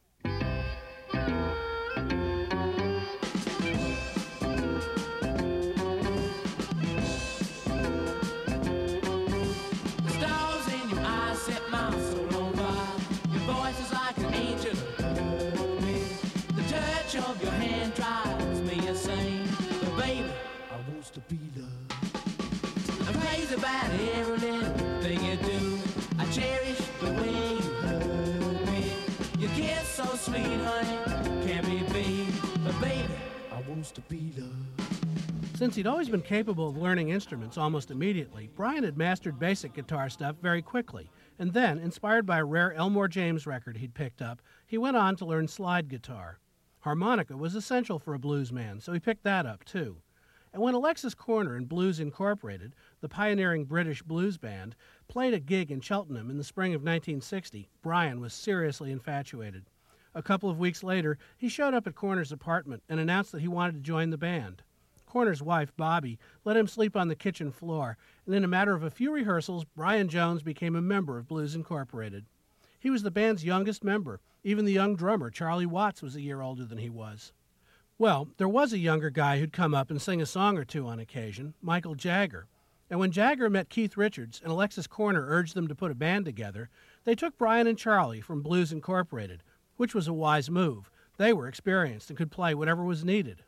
To be loved. I'm crazy about every little thing you do. I cherish the way you hug me. Your kiss so sweet, honey, can't be beat. But baby, I want to be loved.
Since he'd always been capable of learning instruments almost immediately, Brian had mastered basic guitar stuff very quickly. And then, inspired by a rare Elmore James record he'd picked up, he went on to learn slide guitar. Harmonica was essential for a blues man, so he picked that up too. And when Alexis Korner and Blues Incorporated, the pioneering British blues band, played a gig in Cheltenham in the spring of nineteen sixty, Brian was seriously infatuated. A couple of weeks later, he showed up at Korner's apartment and announced that he wanted to join the band. Korner's wife, Bobby, let him sleep on the kitchen floor, and in a matter of a few rehearsals, Brian Jones became a member of Blues Incorporated. He was the band's youngest member. Even the young drummer, Charlie Watts, was a year older than he was. Well, there was a younger guy who'd come up and sing a song or two on occasion, Michael Jagger. And when Jagger met Keith Richards and Alexis Korner urged them to put a band together, they took Brian and Charlie from Blues Incorporated, which was a wise move. They were experienced and could play whatever was needed.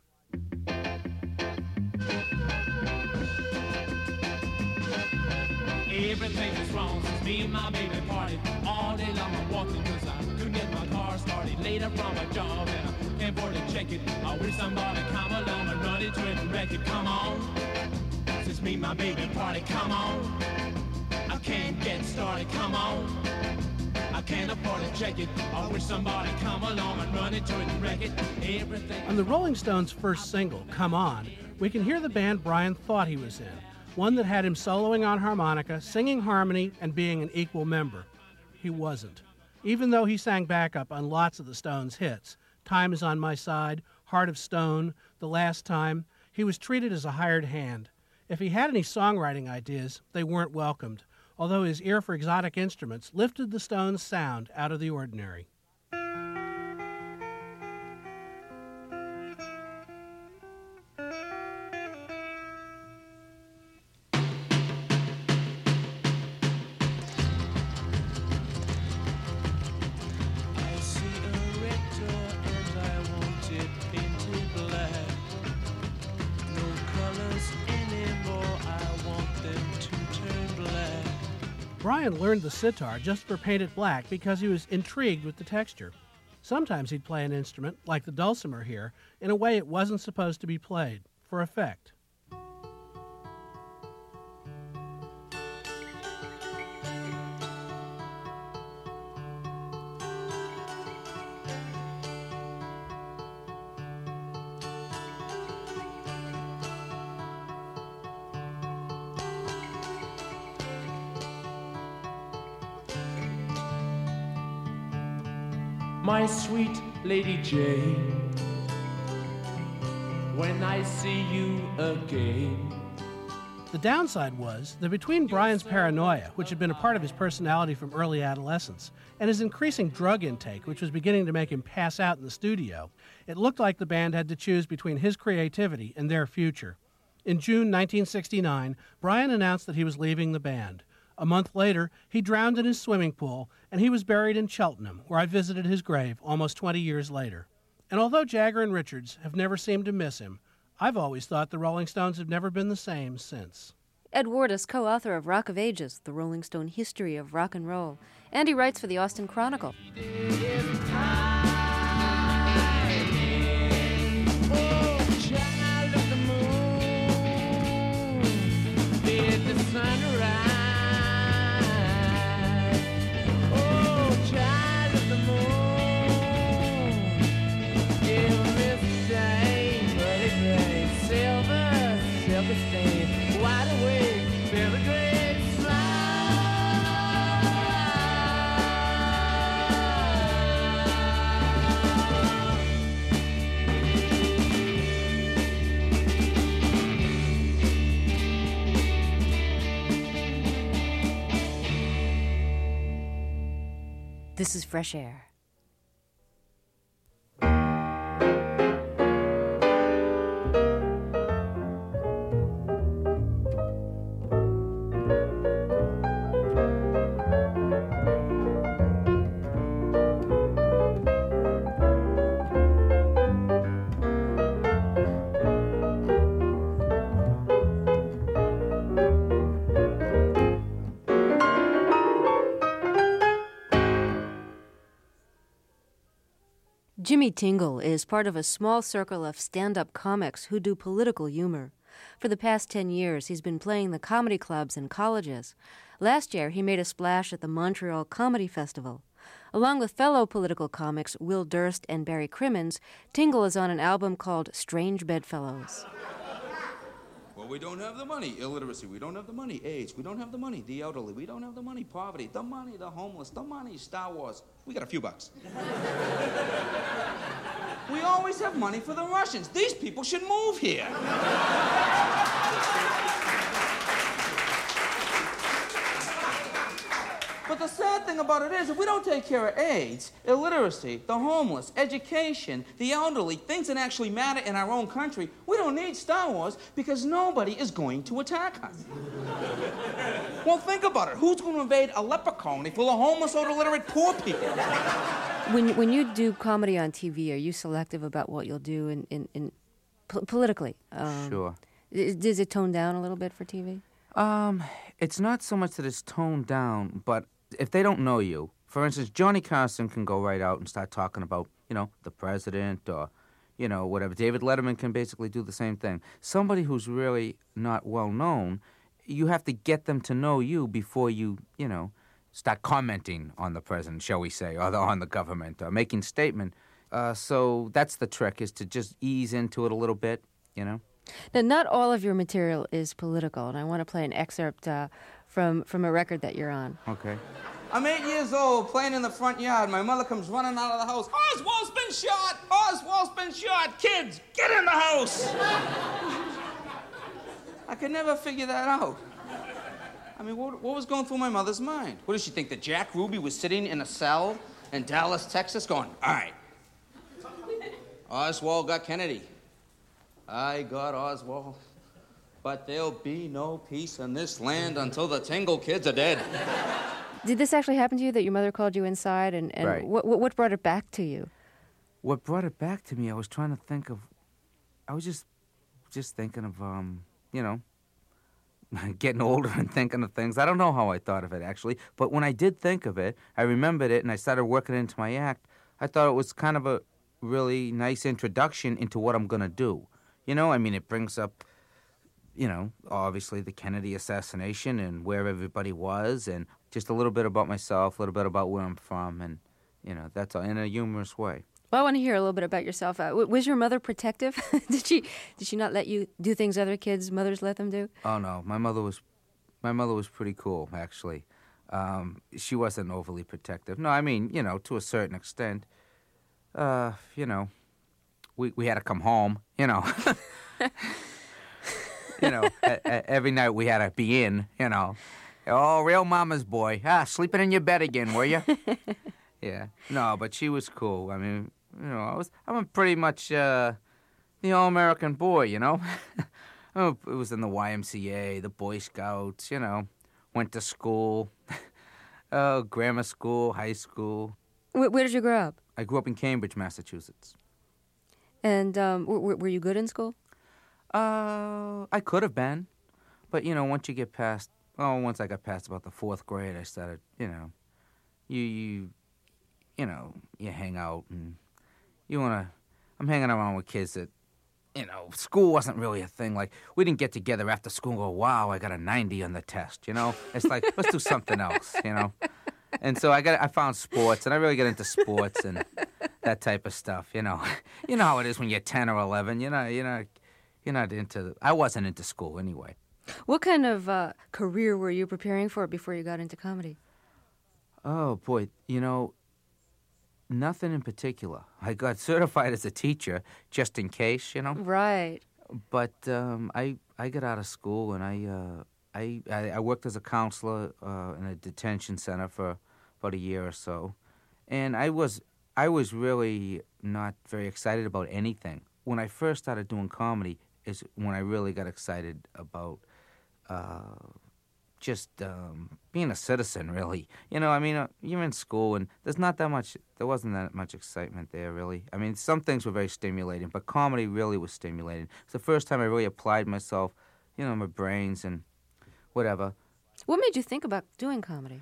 Everything was wrong since me and my baby parted. All day long I'm walking cause I couldn't get my car started. Later from a job and I can't afford to check it. I wish somebody come along and run into it and wreck it. Come on, since me and my baby parted. Come on, I can't get started. Come on, I can't afford to check it. I wish somebody come along and run into it and wreck it. Everything.
On the Rolling Stones' first single, Come On, we can hear the band Brian thought he was in. One that had him soloing on harmonica, singing harmony, and being an equal member. He wasn't. Even though he sang backup on lots of the Stones' hits, Time Is on My Side, Heart of Stone, The Last Time, he was treated as a hired hand. If he had any songwriting ideas, they weren't welcomed, although his ear for exotic instruments lifted the Stones' sound out of the ordinary. Brian learned the sitar just for Paint It Black because he was intrigued with the texture. Sometimes he'd play an instrument, like the dulcimer here, in a way it wasn't supposed to be played, for effect.
My sweet Lady Jane, when I see you again.
The downside was that between Brian's paranoia, which had been a part of his personality from early adolescence, and his increasing drug intake, which was beginning to make him pass out in the studio, it looked like the band had to choose between his creativity and their future. In June nineteen sixty-nine, Brian announced that he was leaving the band. A month later, he drowned in his swimming pool, and he was buried in Cheltenham, where I visited his grave almost twenty years later. And although Jagger and Richards have never seemed to miss him, I've always thought the Rolling Stones have never been the same since.
Ed Ward is co-author of Rock of Ages, the Rolling Stone History of Rock and Roll, and he writes for the Austin Chronicle. This is Fresh Air. Jimmy Tingle is part of a small circle of stand-up comics who do political humor. For the past ten years, he's been playing the comedy clubs and colleges. Last year, he made a splash at the Montreal Comedy Festival. Along with fellow political comics Will Durst and Barry Crimmins, Tingle is on an album called Strange Bedfellows.
Well, we don't have the money. Illiteracy, we don't have the money. AIDS, we don't have the money. The elderly, we don't have the money. Poverty, the money. The homeless, the money. Star Wars, we got a few bucks. We always have money for the Russians. These people should move here. But the sad thing about it is, if we don't take care of AIDS, illiteracy, the homeless, education, the elderly, things that actually matter in our own country, we don't need Star Wars because nobody is going to attack us. Well, think about it. Who's going to invade a leper colony full of homeless or illiterate poor people?
When when you do comedy on T V, are you selective about what you'll do in, in, in po- politically? Um,
Sure.
i- Does it tone down a little bit for T V?
Um, it's not so much that it's toned down, but if they don't know you, for instance, Johnny Carson can go right out and start talking about, you know, the president or, you know, whatever. David Letterman can basically do the same thing. Somebody who's really not well known, you have to get them to know you before you, you know, start commenting on the president, shall we say, or the, on the government, or making statement. Uh, so that's the trick, is to just ease into it a little bit, you know.
Now, not all of your material is political, and I want to play an excerpt uh, from from a record that you're on.
Okay.
I'm eight years old, playing in the front yard. My mother comes running out of the house. Oswald's been shot! Oswald's been shot! Kids, get in the house! I could never figure that out. I mean, what, what was going through my mother's mind? What did she think, that Jack Ruby was sitting in a cell in Dallas, Texas, going, all right, Oswald got Kennedy. I got Oswald. But there'll be no peace in this land until the Tingle kids are dead.
Did this actually happen to you, that your mother called you inside, and, and
Right.
what, what what brought it back to you?
What brought it back to me, I was trying to think of, I was just, just thinking of, um, you know, getting older and thinking of things. I don't know how I thought of it, actually, but when I did think of it, I remembered it, and I started working it into my act. I thought it was kind of a really nice introduction into what I'm going to do. You know, I mean, it brings up, you know, obviously the Kennedy assassination and where everybody was, and just a little bit about myself, a little bit about where I'm from, and, you know, that's all, in a humorous way.
Well, I want to hear a little bit about yourself. Uh, w- was your mother protective? did she did she not let you do things other kids' mothers let them do?
Oh no, my mother was, my mother was pretty cool, actually. Um, she wasn't overly protective. No, I mean, you know, to a certain extent. Uh, you know, we we had to come home. You know, you know, a, a, every night we had to be in. You know, oh, real mama's boy. Ah, sleeping in your bed again, were you? Yeah. No, but she was cool. I mean, you know, I was I'm pretty much uh, the all-American boy. You know. Oh, it was in the Y M C A, the Boy Scouts, you know, went to school, oh, grammar school, high school.
Where, where did you grow up?
I grew up in Cambridge, Massachusetts.
And um, w- were you good in school?
Uh, I could have been, but, you know, once you get past, oh, once I got past about the fourth grade, I started, you know, you, you, you know, you hang out and you want to, I'm hanging around with kids that, you know, school wasn't really a thing. Like, we didn't get together after school and go, wow, I got a ninety on the test, you know? It's like, let's do something else, you know? And so I got, I found sports, and I really got into sports and that type of stuff, you know? You know how it is when you're ten or eleven, you know, you're not, you're not into, I wasn't into school anyway.
What kind of uh, career were you preparing for before you got into comedy?
Oh, boy, you know, nothing in particular. I got certified as a teacher, just in case, you know?
Right.
But um, I I got out of school, and I uh, I, I I worked as a counselor uh, in a detention center for about a year or so. And I was I was really not very excited about anything. When I first started doing comedy is when I really got excited about uh, just um, being a citizen, really. You know, I mean, uh, you're in school, and there's not that much, there wasn't that much excitement there, really. I mean, some things were very stimulating, but comedy really was stimulating. It's the first time I really applied myself, you know, my brains and whatever.
What made you think about doing comedy?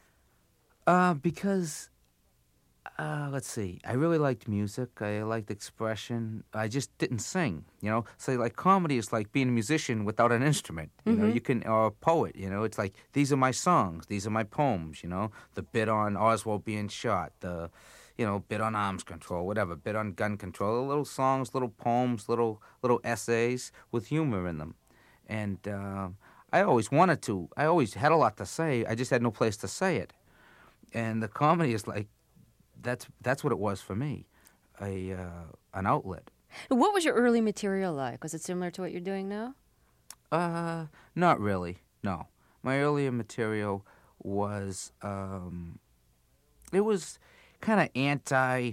Uh, because, uh, let's see, I really liked music. I liked expression. I just didn't sing, you know? So, like, comedy is like being a musician without an instrument, you mm-hmm. know? You can, or a poet, you know? It's like, these are my songs. These are my poems, you know? The bit on Oswald being shot, the, you know, bit on arms control, whatever, bit on gun control, little songs, little poems, little little essays with humor in them. And uh, I always wanted to. I always had a lot to say. I just had no place to say it. And the comedy is like, that's that's what it was for me, a uh, an outlet.
What was your early material like? Was it similar to what you're doing now?
Uh, not really, no. My earlier material was, um, it was kind of anti,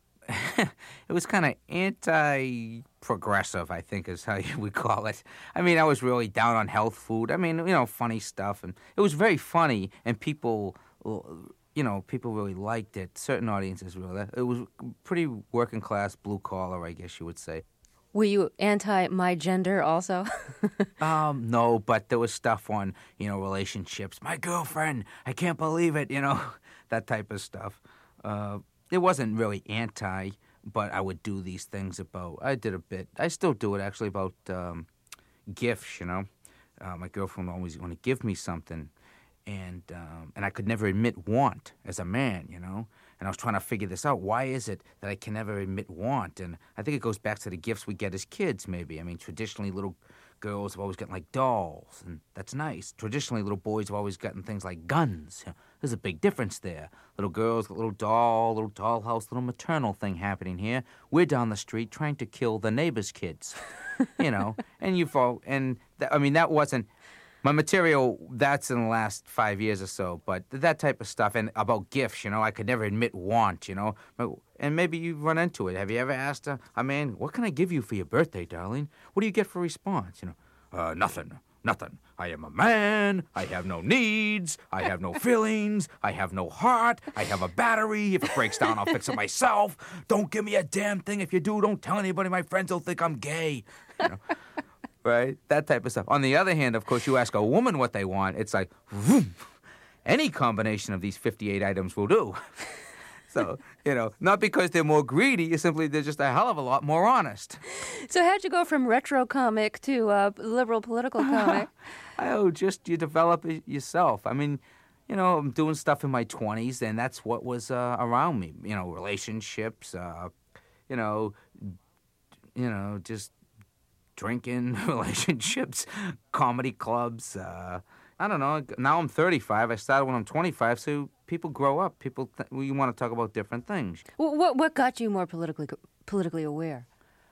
it was kind of anti-progressive, I think is how you would call it. I mean, I was really down on health food. I mean, you know, funny stuff. And it was very funny, and people, you know, people really liked it. Certain audiences really. It was pretty working class, blue collar, I guess you would say.
Were you anti-my gender also?
um, no, but there was stuff on, you know, relationships. My girlfriend, I can't believe it, you know, that type of stuff. Uh, it wasn't really anti, but I would do these things about, I did a bit, I still do it actually, about um, gifts, you know. Uh, my girlfriend would always want to give me something, and um, and I could never admit want as a man, you know. And I was trying to figure this out. Why is it that I can never admit want? And I think it goes back to the gifts we get as kids, maybe. I mean, traditionally, little girls have always gotten, like, dolls, and that's nice. Traditionally, little boys have always gotten things like guns. There's a big difference there. Little girls, little doll, little dollhouse, little maternal thing happening here. We're down the street trying to kill the neighbor's kids, you know. And you've all, and th- I mean, that wasn't my material. That's in the last five years or so. But that type of stuff, and about gifts, you know, I could never admit want, you know. And maybe you run into it. Have you ever asked a, a man, "What can I give you for your birthday, darling?" What do you get for a response? You know, uh, nothing. Nothing. I am a man. I have no needs. I have no feelings. I have no heart. I have a battery. If it breaks down, I'll fix it myself. Don't give me a damn thing. If you do, don't tell anybody. My friends will think I'm gay. You know? Right? That type of stuff. On the other hand, of course, you ask a woman what they want, it's like, vroom, any combination of these fifty-eight items will do. So, you know, not because they're more greedy, it's simply they're just a hell of a lot more honest.
So how'd you go from retro comic to uh, liberal political comic?
Oh, just you develop it yourself. I mean, you know, I'm doing stuff in my twenties, and that's what was uh, around me. You know, relationships, uh, you know, you know, just drinking, relationships, comedy clubs. Uh, I don't know. Now I'm thirty-five. I started when I'm twenty-five, so people grow up. People, th- we want to talk about different things.
Well, what what got you more politically politically aware?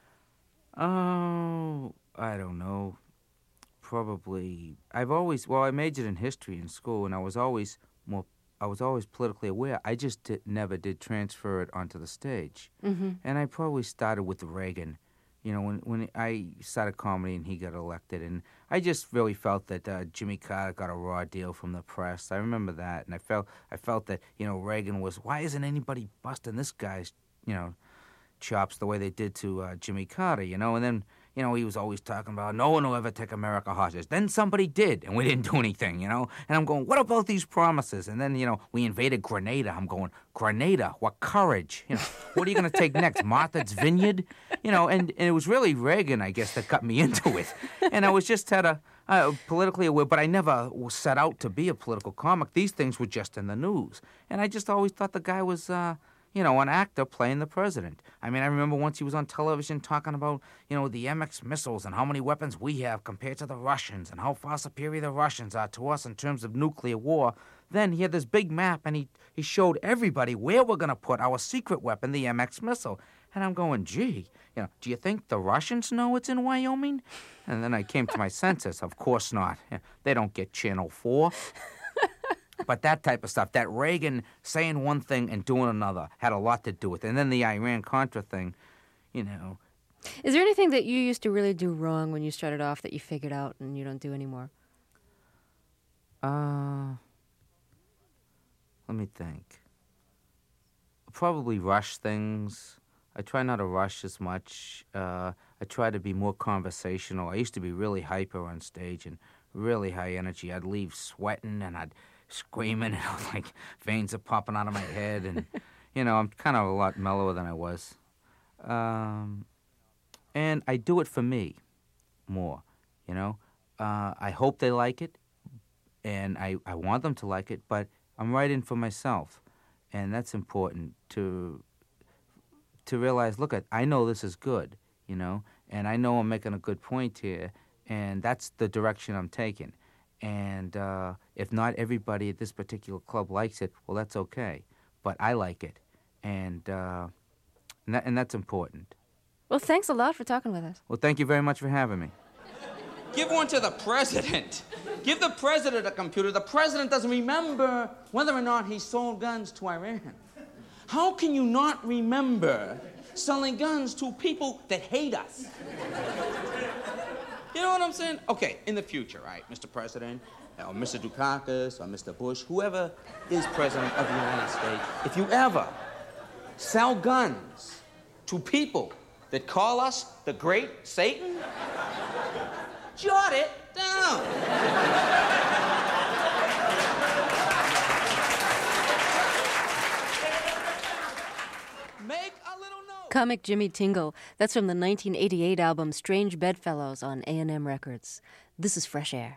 Oh, I don't know. Probably, I've always, well, I majored in history in school, and I was always more, I was always politically aware. I just did, never did transfer it onto the stage.
Mm-hmm.
And I probably started with Reagan. You know, when when I started comedy and he got elected, and I just really felt that uh, Jimmy Carter got a raw deal from the press. I remember that, and I felt I felt that, you know, Reagan was, why isn't anybody busting this guy's, you know, chops the way they did to uh, Jimmy Carter, you know? And then, you know, he was always talking about no one will ever take America hostage. Then somebody did, and we didn't do anything, you know? And I'm going, what about these promises? And then, you know, we invaded Grenada. I'm going, Grenada, what courage? You know, what are you going to take next? Martha's Vineyard? You know, and, and it was really Reagan, I guess, that got me into it. And I was just had a uh, politically aware, but I never set out to be a political comic. These things were just in the news. And I just always thought the guy was, uh, you know, an actor playing the president. I mean, I remember once he was on television talking about, you know, the M X missiles and how many weapons we have compared to the Russians and how far superior the Russians are to us in terms of nuclear war. Then he had this big map, and he, he showed everybody where we're going to put our secret weapon, the M X missile. And I'm going, gee, you know, do you think the Russians know it's in Wyoming? And then I came to my senses. Of course not. They don't get Channel four. but that type of stuff, that Reagan saying one thing and doing another had a lot to do with it. And then the Iran-Contra thing, you know.
Is there anything that you used to really do wrong when you started off that you figured out and you don't do anymore?
Uh, let me think. Probably rush things. I try not to rush as much. Uh, I try to be more conversational. I used to be really hyper on stage and really high energy. I'd leave sweating and I'd screaming and like veins are popping out of my head. And, you know, I'm kind of a lot mellower than I was. Um, and I do it for me more, you know. Uh, I hope they like it, and I, I want them to like it, but I'm writing for myself. And that's important to to realize, look, at I know this is good, you know, and I know I'm making a good point here, and that's the direction I'm taking. And uh, if not everybody at this particular club likes it, well, that's okay. But I like it, and, uh, and, that, and that's important.
Well, thanks a lot for talking with us.
Well, thank you very much for having me.
Give one to the president. Give the president a computer. The president doesn't remember whether or not he sold guns to Iran. How can you not remember selling guns to people that hate us? You know what I'm saying? Okay, in the future, right, Mister President, or Mister Dukakis, or Mister Bush, whoever is president of the United States, if you ever sell guns to people that call us the Great Satan, jot it down. Make a little note.
Comic Jimmy Tingle. That's from the nineteen eighty-eight album Strange Bedfellows on A and M Records. This is Fresh Air.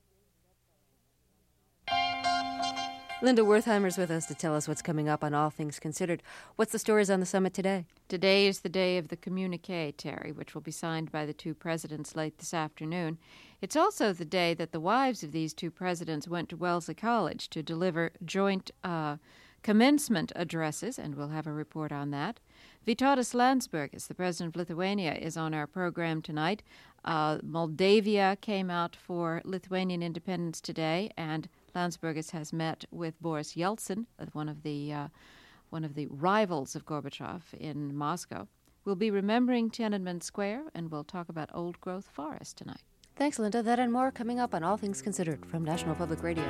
Linda Wertheimer's with us to tell us what's coming up on All Things Considered. What's the stories on the summit today?
Today is the day of the communique, Terry, which will be signed by the two presidents late this afternoon. It's also the day that the wives of these two presidents went to Wellesley College to deliver joint uh, commencement addresses, and we'll have a report on that. Vytautas Landsbergis, the president of Lithuania, is on our program tonight. Uh, Moldavia came out for Lithuanian independence today, and Landsbergis has met with Boris Yeltsin, one of the uh, one of the rivals of Gorbachev in Moscow. We'll be remembering Tiananmen Square, and we'll talk about old-growth forest tonight.
Thanks, Linda. That and more coming up on All Things Considered from National Public Radio.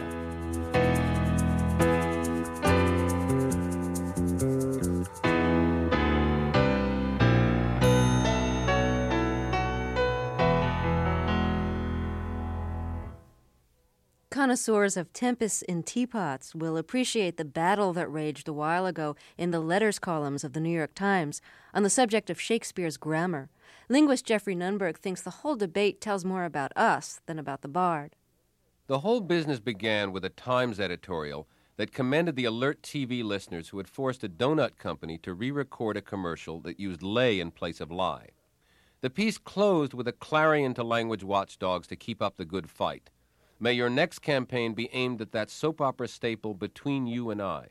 Connoisseurs of tempests in teapots will appreciate the battle that raged a while ago in the letters columns of the New York Times on the subject of Shakespeare's grammar. Linguist Jeffrey Nunberg thinks the whole debate tells more about us than about the bard.
The whole business began with a Times editorial that commended the alert T V listeners who had forced a donut company to re-record a commercial that used lay in place of lie. The piece closed with a clarion to language watchdogs to keep up the good fight. May your next campaign be aimed at that soap opera staple, Between You and I.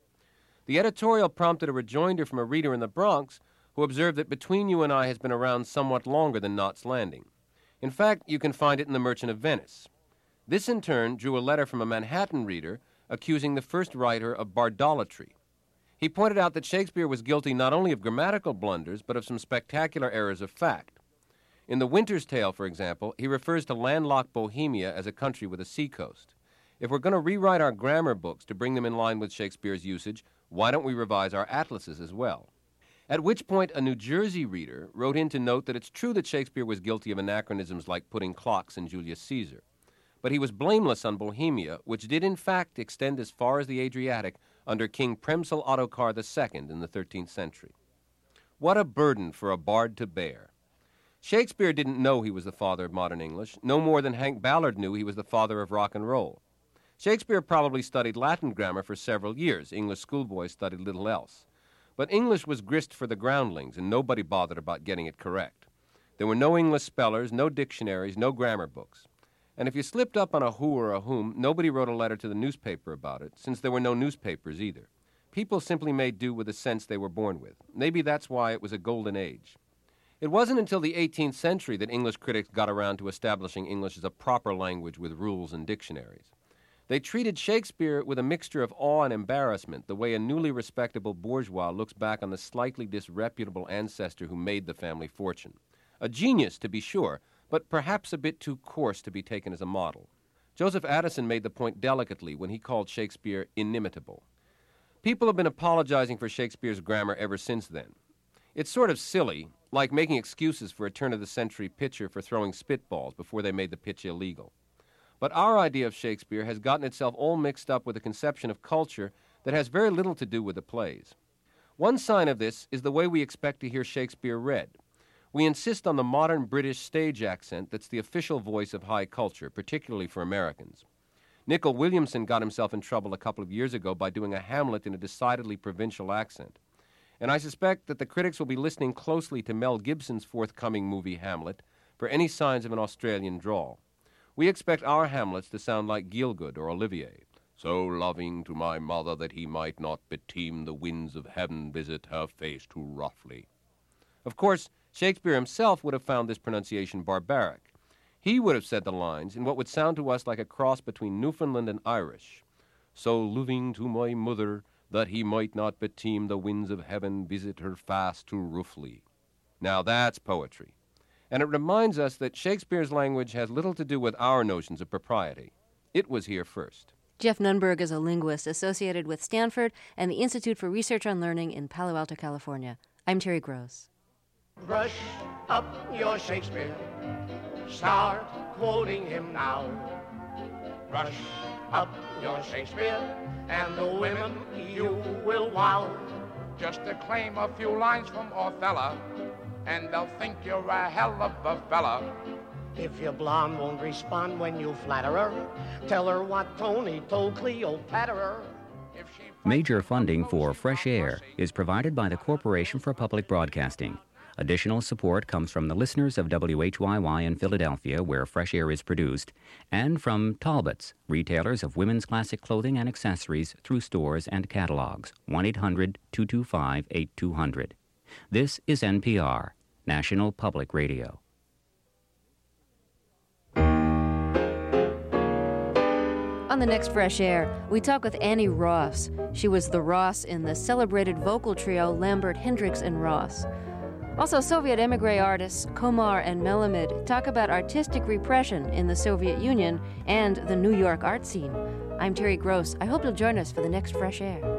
The editorial prompted a rejoinder from a reader in the Bronx who observed that Between You and I has been around somewhat longer than Knots Landing. In fact, you can find it in The Merchant of Venice. This, in turn, drew a letter from a Manhattan reader accusing the first writer of bardolatry. He pointed out that Shakespeare was guilty not only of grammatical blunders, but of some spectacular errors of fact. In The Winter's Tale, for example, he refers to landlocked Bohemia as a country with a seacoast. If we're going to rewrite our grammar books to bring them in line with Shakespeare's usage, why don't we revise our atlases as well? At which point, a New Jersey reader wrote in to note that it's true that Shakespeare was guilty of anachronisms like putting clocks in Julius Caesar. But he was blameless on Bohemia, which did in fact extend as far as the Adriatic under King Premsel Ottokar the Second in the thirteenth century. What a burden for a bard to bear. Shakespeare didn't know he was the father of modern English, no more than Hank Ballard knew he was the father of rock and roll. Shakespeare probably studied Latin grammar for several years. English schoolboys studied little else. But English was grist for the groundlings, and nobody bothered about getting it correct. There were no English spellers, no dictionaries, no grammar books. And if you slipped up on a who or a whom, nobody wrote a letter to the newspaper about it, since there were no newspapers either. People simply made do with the sense they were born with. Maybe that's why it was a golden age. It wasn't until the eighteenth century that English critics got around to establishing English as a proper language with rules and dictionaries. They treated Shakespeare with a mixture of awe and embarrassment, the way a newly respectable bourgeois looks back on the slightly disreputable ancestor who made the family fortune. A genius, to be sure, but perhaps a bit too coarse to be taken as a model. Joseph Addison made the point delicately when he called Shakespeare inimitable. People have been apologizing for Shakespeare's grammar ever since then. It's sort of silly, like making excuses for a turn-of-the-century pitcher for throwing spitballs before they made the pitch illegal. But our idea of Shakespeare has gotten itself all mixed up with a conception of culture that has very little to do with the plays. One sign of this is the way we expect to hear Shakespeare read. We insist on the modern British stage accent that's the official voice of high culture, particularly for Americans. Nicol Williamson got himself in trouble a couple of years ago by doing a Hamlet in a decidedly provincial accent. And I suspect that the critics will be listening closely to Mel Gibson's forthcoming movie Hamlet for any signs of an Australian drawl. We expect our Hamlets to sound like Gielgud or Olivier. So loving to my mother that he might not beteem the winds of heaven visit her face too roughly. Of course, Shakespeare himself would have found this pronunciation barbaric. He would have said the lines in what would sound to us like a cross between Newfoundland and Irish. So loving to my mother that he might not beteem the winds of heaven visit her fast too roughly. Now that's poetry. And it reminds us that Shakespeare's language has little to do with our notions of propriety. It was here first.
Jeff Nunberg is a linguist associated with Stanford and the Institute for Research on Learning in Palo Alto, California. I'm Terry Gross.
Brush up your Shakespeare. Start quoting him now. Brush up your Shakespeare, and the women you will wow.
Just declaim a few lines from Othello, and they'll think you're a hell of a fella.
If your blonde won't respond when you flatter her, tell her what Tony told Cleopatra.
Major funding for Fresh Air is provided by the Corporation for Public Broadcasting. Additional support comes from the listeners of W H Y Y in Philadelphia, where Fresh Air is produced, and from Talbots, retailers of women's classic clothing and accessories through stores and catalogs. one eight hundred two two five eight two zero zero. This is N P R, National Public Radio.
On the next Fresh Air, we talk with Annie Ross. She was the Ross in the celebrated vocal trio Lambert, Hendricks, and Ross. Also, Soviet emigre artists Komar and Melamed talk about artistic repression in the Soviet Union and the New York art scene. I'm Terry Gross. I hope you'll join us for the next Fresh Air.